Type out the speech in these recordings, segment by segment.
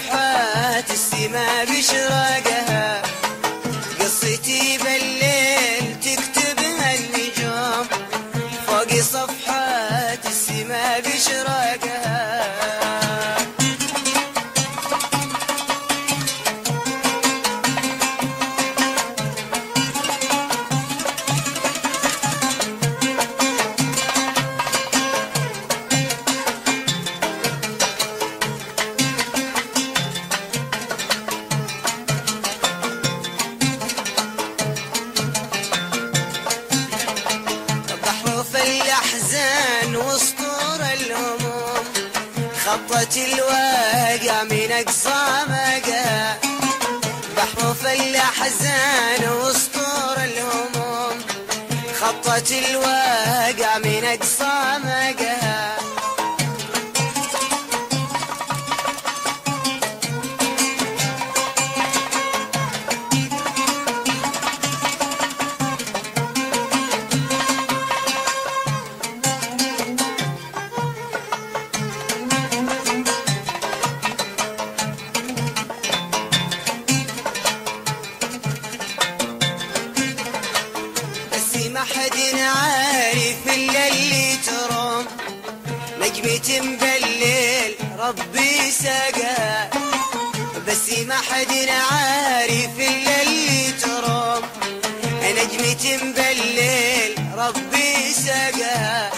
صفحات السما بشراقها، قصتي بالليل تكتبها النجوم فوق صفحات السما بشراقها. الأحزان وسطور الهموم خطت الواقع من أقصى مقا، بحروف الأحزان وسطور الهموم خطت الواقع من أقصى مقا. ما حد عارف إلا اللي تروم نجمة بالليل ربي سقاها، بس ما حد عارف إلا اللي تروم نجمة بالليل ربي سقاها.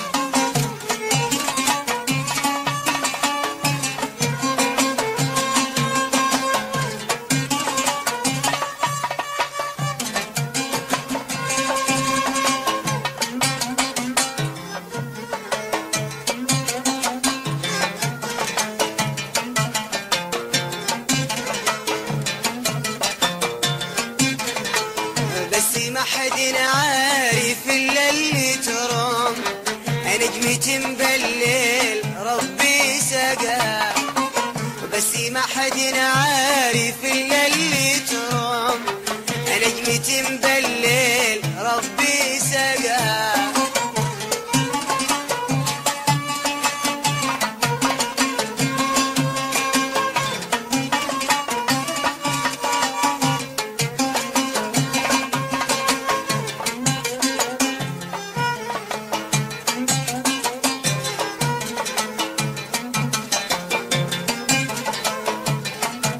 ما حد عارف إلا اللي تروم نجمة بالليل ربي سقاها، بس ما حد عارف إلا اللي تروم نجمة بالليل ربي سقاها.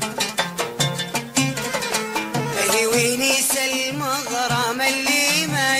ونيس المغرم اللي ما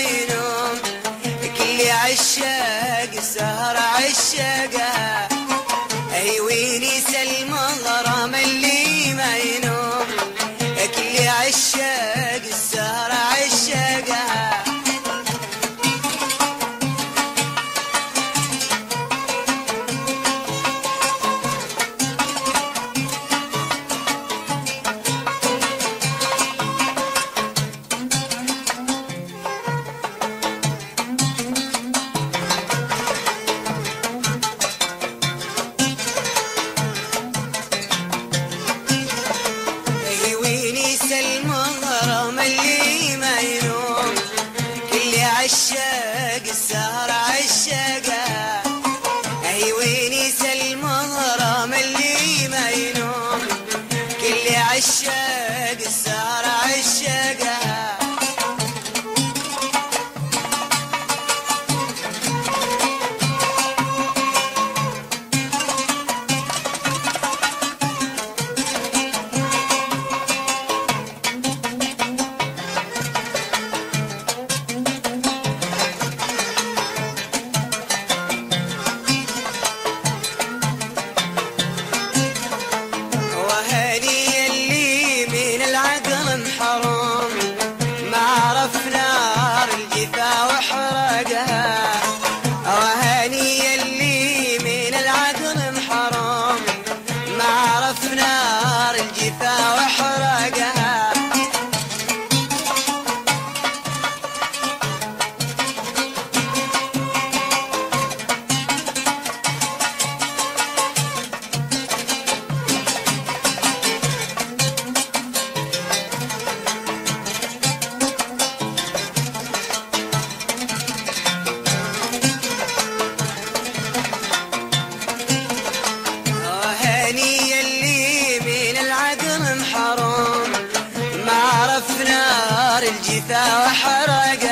عثى وحرق